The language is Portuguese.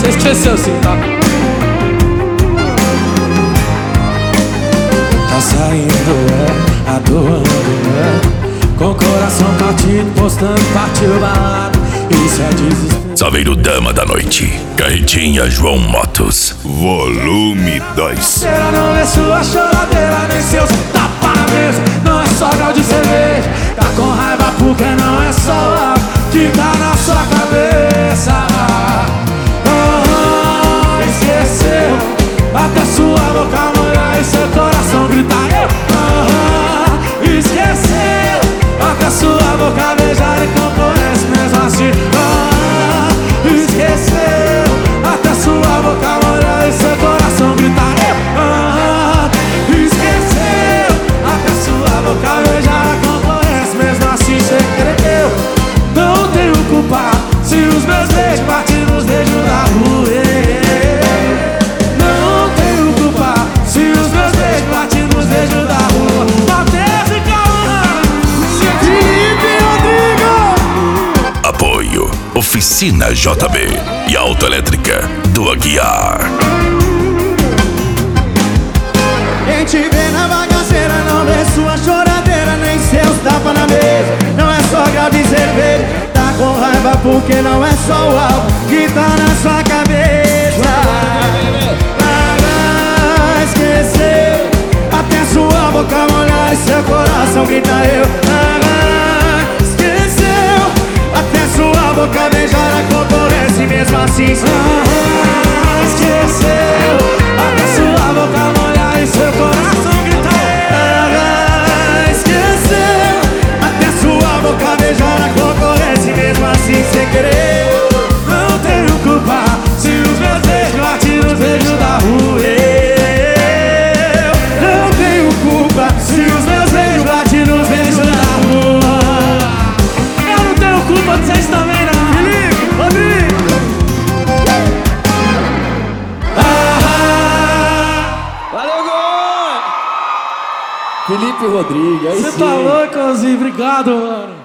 Você esqueceu sim, tá? Tá saindo, atuando, com o coração partido, postando, partiu balado. Isso é desespero. Saveiro Dama da Noite, Carretinha João Motos, volume 2. Não é sua choradeira, nem seus tapa na mesa. Não é só grau de cerveja. Tá com raiva porque não é só álcool que tá na sua cabeça. Esqueceu até sua boca molhar e seu coração gritar. Esqueceu até sua boca beijar e concorrência mesmo assim. Esqueceu até sua boca molhar e seu coração gritar. Esqueceu até sua boca beijar a concorrência mesmo assim. Cê creu, não tenho culpa se os meus beijos batem nos beijos da rua. Não tenho culpa se os meus beijos batem nos beijos da rua. Matheus e Calma, Felipe Rodrigo. Apoio Oficina JB e Autoelétrica do Aguiar. Quem te vê na bagaceira não vê sua choradeira, nem seus tapas na mesa. Não é só grau de cerveja. Tá com raiva porque não é só o álcool que tá na sua cabeça. Esqueceu até sua boca molhar e seu coração grita eu. Esqueceu até sua boca beijar a concorrência e mesmo assim. Esqueceu até sua boca molhar e seu coração grita eu. Esqueceu até sua boca beijar a concorrência e mesmo assim cê querer. Não tenho culpa se os meus beijos batem nos beijos da rua. Não tenho culpa Se os meus beijos batem nos beijos da rua. Eu não tenho culpa de vocês também não. Felipe Rodrigo. Valeu, gol! Felipe Rodrigo, aí Você sim. tá louco, Ozzy? Obrigado, mano.